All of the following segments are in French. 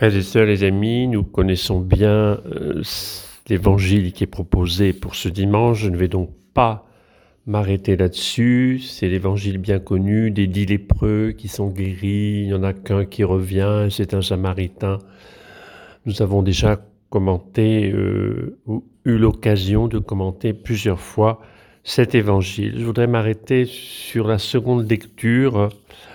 Frères et sœurs, les amis, nous connaissons bien l'évangile qui est proposé pour ce dimanche. Je ne vais donc pas m'arrêter là-dessus. C'est l'évangile bien connu des 10 lépreux qui sont guéris. Il n'y en a qu'un qui revient, c'est un Samaritain. Nous avons déjà commenté ou eu l'occasion de commenter plusieurs fois cet évangile. Je voudrais m'arrêter sur la seconde lecture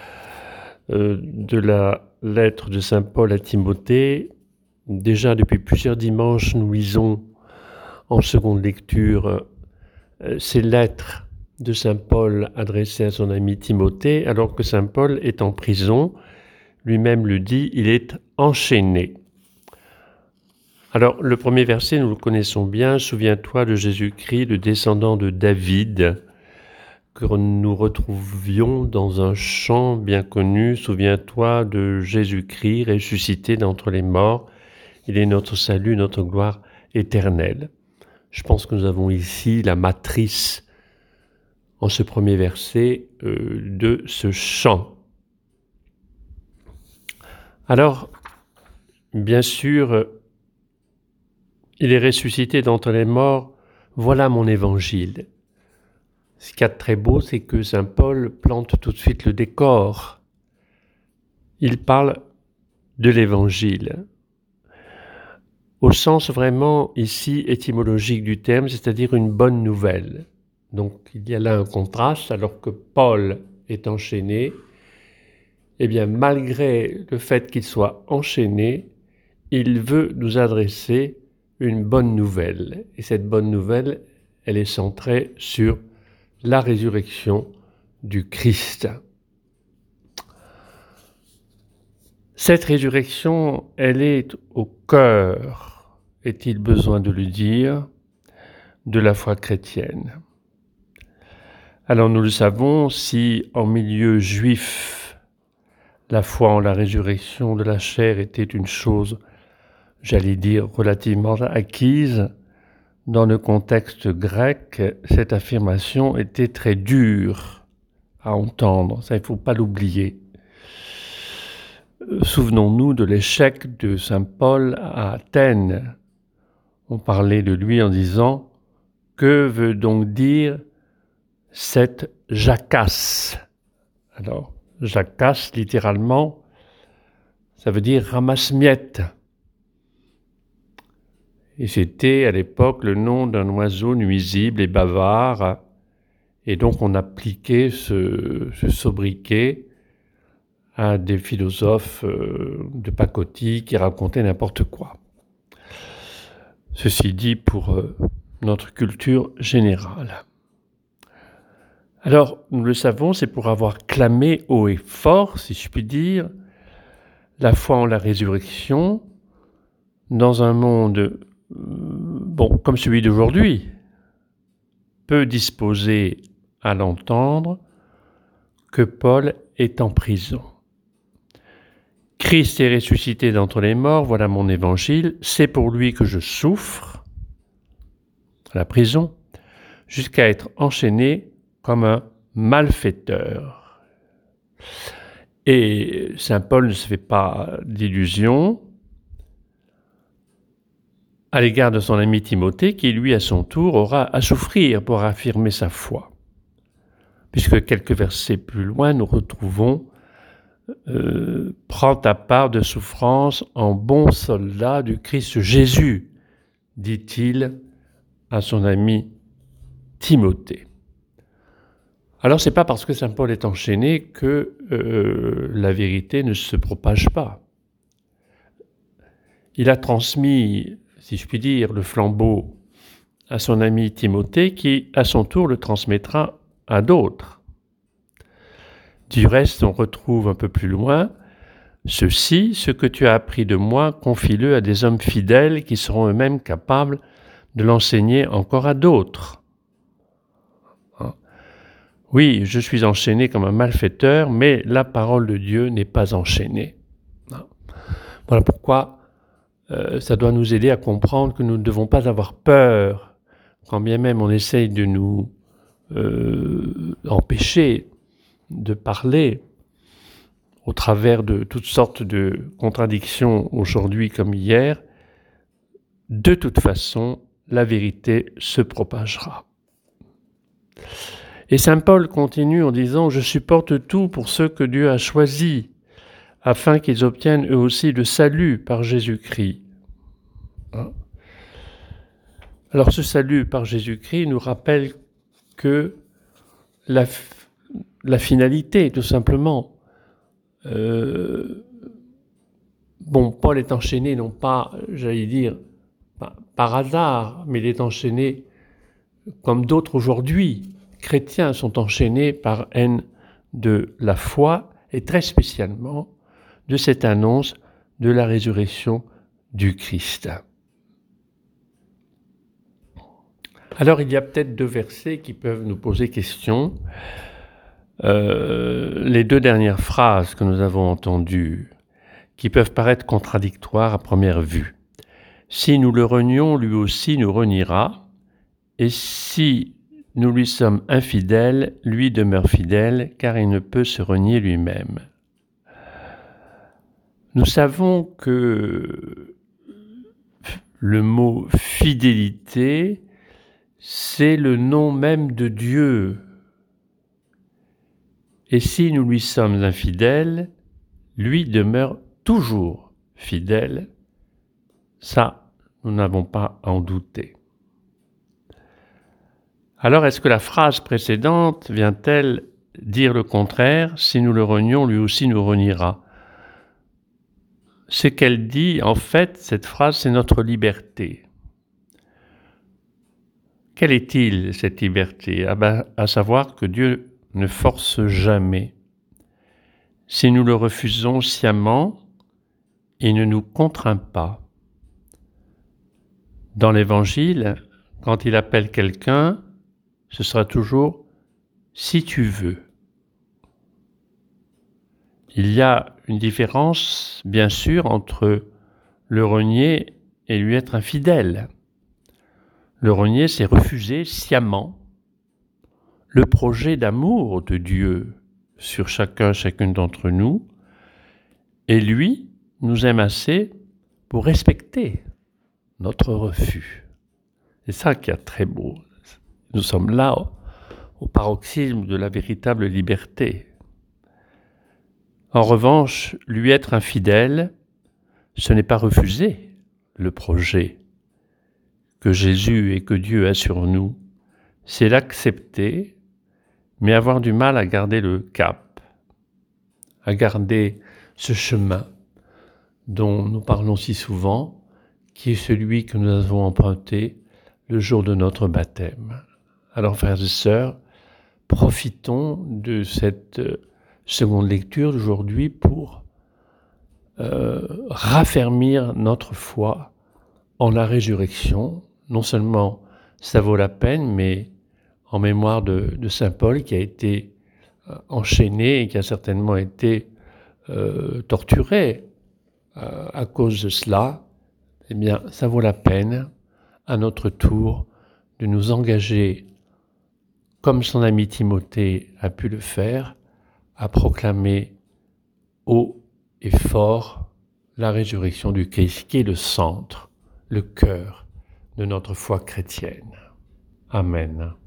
de la lettre de saint Paul à Timothée. Déjà depuis plusieurs dimanches, nous lisons en seconde lecture ces lettres de saint Paul adressées à son ami Timothée, alors que saint Paul est en prison. Lui-même le dit, il est enchaîné. Alors, le premier verset, nous le connaissons bien. Souviens-toi de Jésus-Christ, le descendant de David, que nous retrouvions dans un chant bien connu. Souviens-toi de Jésus-Christ, ressuscité d'entre les morts. Il est notre salut, notre gloire éternelle. Je pense que nous avons ici la matrice, en ce premier verset, de ce chant. Alors, bien sûr, il est ressuscité d'entre les morts. Voilà mon évangile. Ce qu'il y a de très beau, c'est que saint Paul plante tout de suite le décor. Il parle de l'évangile, au sens vraiment ici étymologique du terme, c'est-à-dire une bonne nouvelle. Donc il y a là un contraste, alors que Paul est enchaîné, eh bien malgré le fait qu'il soit enchaîné, il veut nous adresser une bonne nouvelle. Et cette bonne nouvelle, elle est centrée sur la résurrection du Christ. Cette résurrection, elle est au cœur, est-il besoin de le dire, de la foi chrétienne. Alors nous le savons, si en milieu juif, la foi en la résurrection de la chair était une chose, j'allais dire, relativement acquise, dans le contexte grec, cette affirmation était très dure à entendre, ça il ne faut pas l'oublier. Souvenons-nous de l'échec de saint Paul à Athènes. On parlait de lui en disant « Que veut donc dire cette jacasse ?» Alors, jacasse, littéralement, ça veut dire ramasse-miettes. Et c'était à l'époque le nom d'un oiseau nuisible et bavard. Et donc on appliquait ce sobriquet à des philosophes de pacotille qui racontaient n'importe quoi. Ceci dit pour notre culture générale. Alors, nous le savons, c'est pour avoir clamé haut et fort, si je puis dire, la foi en la résurrection dans un monde, comme celui d'aujourd'hui, peu disposé à l'entendre, que Paul est en prison. Christ est ressuscité d'entre les morts, voilà mon évangile, c'est pour lui que je souffre, à la prison, jusqu'à être enchaîné comme un malfaiteur. Et saint Paul ne se fait pas d'illusions à l'égard de son ami Timothée, qui lui, à son tour, aura à souffrir pour affirmer sa foi. Puisque quelques versets plus loin, nous retrouvons « Prends ta part de souffrance en bon soldat du Christ Jésus », dit-il à son ami Timothée. Alors, ce n'est pas parce que saint Paul est enchaîné que la vérité ne se propage pas. Il a transmis, si je puis dire, le flambeau à son ami Timothée, qui, à son tour, le transmettra à d'autres. Du reste, on retrouve un peu plus loin « Ceci, ce que tu as appris de moi, confie-le à des hommes fidèles qui seront eux-mêmes capables de l'enseigner encore à d'autres. » Oui, je suis enchaîné comme un malfaiteur, mais la parole de Dieu n'est pas enchaînée. Voilà pourquoi ça doit nous aider à comprendre que nous ne devons pas avoir peur, quand bien même on essaye de nous empêcher de parler au travers de toutes sortes de contradictions aujourd'hui comme hier, de toute façon, la vérité se propagera. Et saint Paul continue en disant « Je supporte tout pour ceux que Dieu a choisis, afin qu'ils obtiennent eux aussi le salut par Jésus-Christ. » Alors ce salut par Jésus-Christ nous rappelle que la finalité, tout simplement. Paul est enchaîné, non pas, j'allais dire, par hasard, mais il est enchaîné comme d'autres aujourd'hui. Chrétiens sont enchaînés par haine de la foi et très spécialement de cette annonce de la résurrection du Christ. Alors il y a peut-être 2 versets qui peuvent nous poser question. Les 2 dernières phrases que nous avons entendues, qui peuvent paraître contradictoires à première vue. Si nous le renions, lui aussi nous reniera, et si nous lui sommes infidèles, lui demeure fidèle, car il ne peut se renier lui-même. Nous savons que le mot fidélité, c'est le nom même de Dieu. Et si nous lui sommes infidèles, lui demeure toujours fidèle. Ça, nous n'avons pas à en douter. Alors, est-ce que la phrase précédente vient-elle dire le contraire ? Si nous le renions, lui aussi nous reniera. Ce qu'elle dit, en fait, cette phrase, c'est notre liberté. Quelle est-il, cette liberté ? À savoir que Dieu ne force jamais. Si nous le refusons sciemment, il ne nous contraint pas. Dans l'Évangile, quand il appelle quelqu'un, ce sera toujours « si tu veux ». Il y a une différence, bien sûr, entre le renier et lui être infidèle. Le renier, c'est refuser sciemment le projet d'amour de Dieu sur chacune d'entre nous, et lui nous aime assez pour respecter notre refus. C'est ça qui est très beau. Nous sommes là au paroxysme de la véritable liberté. En revanche, lui être infidèle, ce n'est pas refuser le projet que Jésus et que Dieu a sur nous, c'est l'accepter, mais avoir du mal à garder le cap, à garder ce chemin dont nous parlons si souvent, qui est celui que nous avons emprunté le jour de notre baptême. Alors, frères et sœurs, profitons de cette seconde lecture d'aujourd'hui pour raffermir notre foi en la résurrection. Non seulement ça vaut la peine, mais en mémoire de saint Paul qui a été enchaîné et qui a certainement été torturé à cause de cela, eh bien, ça vaut la peine, à notre tour, de nous engager, comme son ami Timothée a pu le faire, à proclamer haut et fort la résurrection du Christ, qui est le centre, le cœur de notre foi chrétienne. Amen.